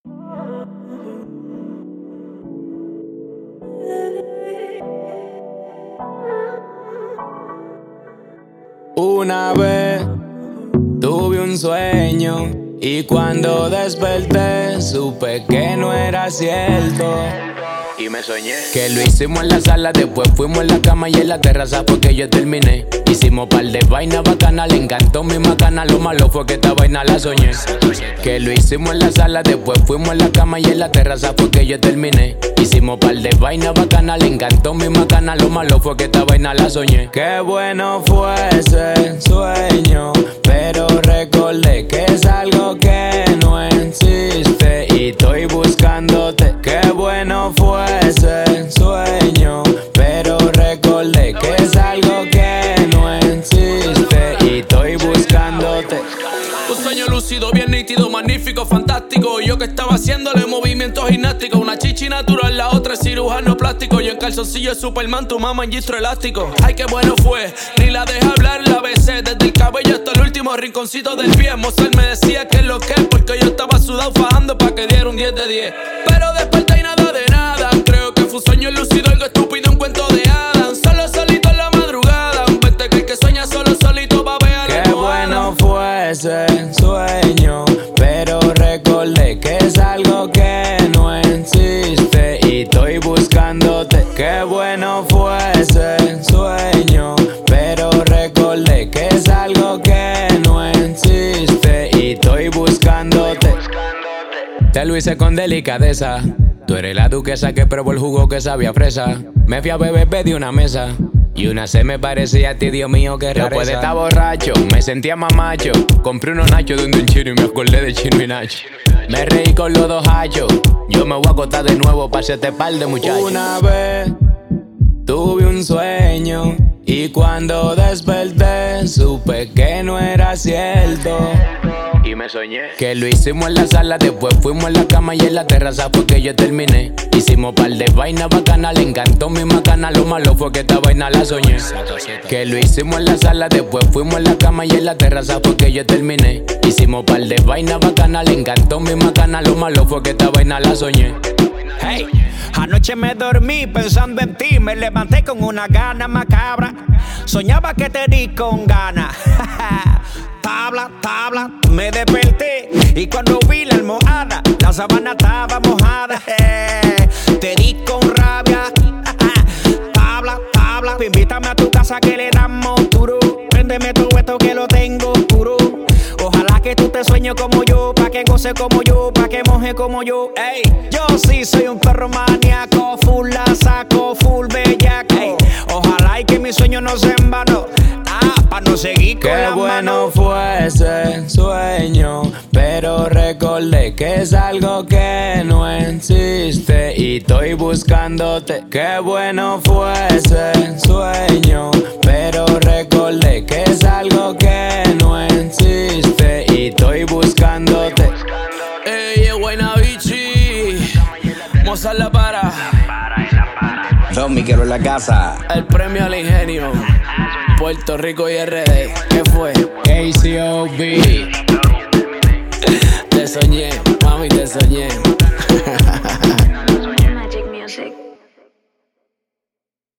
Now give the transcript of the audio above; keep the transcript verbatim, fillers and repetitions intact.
Una vez tuve un sueño y cuando desperté supe que no era cierto. Y me soñé que lo hicimos en la sala, después fuimos en la cama y en la terraza porque yo terminé. Hicimos par de vainas bacanas, le encantó mi macana. Lo malo fue que esta vaina la soñé. Que lo hicimos en la sala, después fuimos en la cama y en la terraza porque yo terminé. Hicimos par de vainas bacanas, le encantó mi macana. Lo malo fue que esta vaina la soñé. Qué bueno fue ese sueño, pero recordé que es algo que no existe y estoy buscándote. Qué bueno fue ese sueño, pero recordé que es algo que no existe y estoy buscándote. Un sueño lúcido, bien nítido, magnífico, fantástico. Yo que estaba haciéndole movimientos gimnásticos. Una chichi natural, la otra es cirujano plástico. Yo en calzoncillo de Superman, tu mamá en gistro elástico. Ay, qué bueno fue, ni la dejé hablar, la besé desde el cabello hasta el último rinconcito del pie. Mozart me decía que es lo que es, porque yo estaba sudado fajando pa' que diera un diez de diez. Pero desperté y nada de nada. Creo que fue un sueño lúcido, algo estúpido, un cuento de hadas. Solo solito en la madrugada, un vente que el que sueña solo solito va a ver. Qué bueno fue ese sueño, pero recordé que es algo que no existe y estoy buscándote. Qué bueno fue ese sueño, pero recordé que es algo que no existe y estoy buscándote. Te lo hice con delicadeza. Tú eres la duquesa que probó el jugo que sabía fresa. Me fui a beber, pedí una mesa y una se me parecía a ti, Dios mío, qué rareza. Después de estar borracho, me sentía más macho. Compré unos nachos de un chino y me acordé de Chino y Nacho. Me reí con los dos hachos. Yo me voy a acostar de nuevo pa' hacerte par de muchachos. Una vez tuve un sueño y cuando desperté supe que no era cierto. Y me soñé que lo hicimos en la sala, después fuimos en la cama y en la terraza porque yo terminé. Hicimos par de vainas bacanas, le encantó mi macana. Lo malo fue que esta vaina la soñé. Que lo hicimos en la sala, después fuimos en la cama y en la terraza porque yo terminé. Hicimos par de vainas bacanas, le encantó mi macana. Lo malo fue que esta vaina la soñé. Hey, anoche me dormí pensando en ti, me levanté con una gana macabra. Soñaba que te di con ganas. Tabla, tabla, me desperté y cuando vi la almohada, la sábana estaba mojada. Te di con rabia. Tabla, tabla, invítame a tu casa que le damos duro. Préndeme todo esto que lo tengo puro. Ojalá que tú te sueñes como yo, pa' que goce como yo, pa' que moje como yo. Ey, yo sí soy un perro maníaco, full la saco, full bellaco. Ey, ojalá y que mi sueño no se en vano. Ah, pa' no seguir con Qué la bueno mano. fue ese sueño, pero recordé que es algo que no existe y estoy buscándote. Qué bueno fue ese sueño, pero recordé que es algo que no existe y estoy buscándote. Ey, es buena bichi, Mozart la para. Don Miguel en la casa. El premio al ingenio, Puerto Rico y R D. ¿Qué fue? K C O B. Te soñé, mami, te soñé.